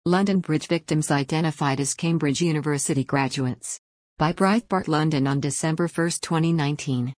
London Bridge victims identified as Cambridge University graduates. By Breitbart London on December 1, 2019.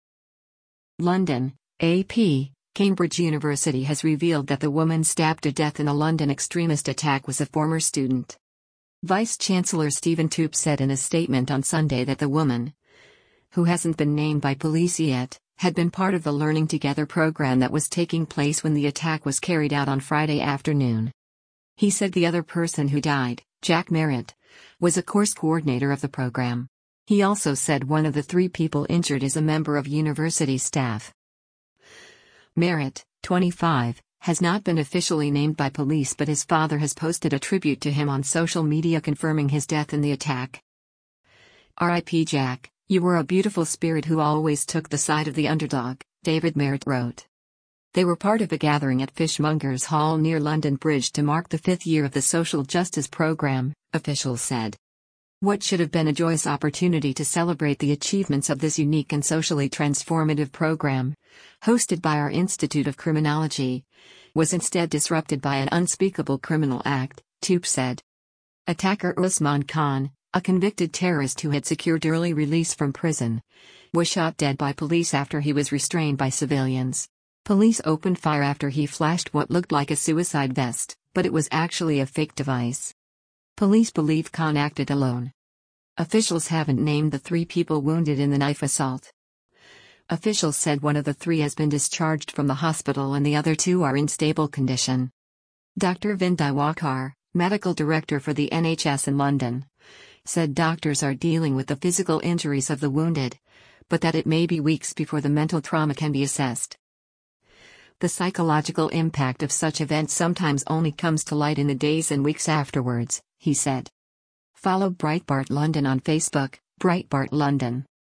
London, AP, Cambridge University has revealed that the woman stabbed to death in a London extremist attack was a former student. Vice-Chancellor Stephen Toope said in a statement on Sunday that the woman, who hasn't been named by police yet, had been part of the Learning Together program that was taking place when the attack was carried out on Friday afternoon. He said the other person who died, Jack Merritt, was a course coordinator of the program. He also said one of the 3 people injured is a member of university staff. Merritt, 25, has not been officially named by police, but his father has posted a tribute to him on social media confirming his death in the attack. R.I.P. Jack, you were a beautiful spirit who always took the side of the underdog, David Merritt wrote. They were part of a gathering at Fishmongers Hall near London Bridge to mark the 5th year of the social justice program, officials said. What should have been a joyous opportunity to celebrate the achievements of this unique and socially transformative program, hosted by our Institute of Criminology, was instead disrupted by an unspeakable criminal act, Toope said. Attacker Usman Khan, a convicted terrorist who had secured early release from prison, was shot dead by police after he was restrained by civilians. Police opened fire after he flashed what looked like a suicide vest, but it was actually a fake device. Police believe Khan acted alone. Officials haven't named the 3 people wounded in the knife assault. Officials said one of the 3 has been discharged from the hospital and the other 2 are in stable condition. Dr. Vinay Wakar, medical director for the NHS in London, said doctors are dealing with the physical injuries of the wounded, but that it may be weeks before the mental trauma can be assessed. The psychological impact of such events sometimes only comes to light in the days and weeks afterwards, he said. Follow Breitbart London on Facebook, Breitbart London.